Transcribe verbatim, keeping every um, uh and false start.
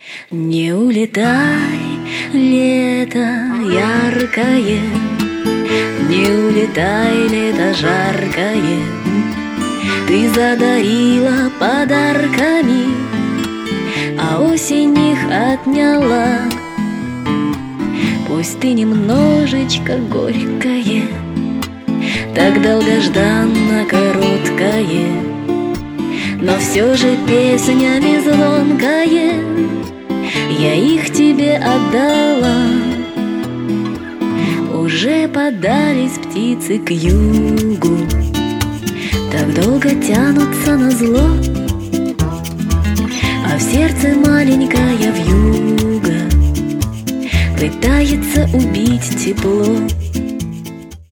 Не улетай, лето яркое, не улетай, лето жаркое. Ты задарила подарками, а осень их отняла. Пусть ты немножечко горькое, так долгожданно короткое, но все же песнями звонкое я их тебе отдала. Уже подались птицы к югу, так долго тянутся на зло, а в сердце маленькая вьюга пытается убить тепло.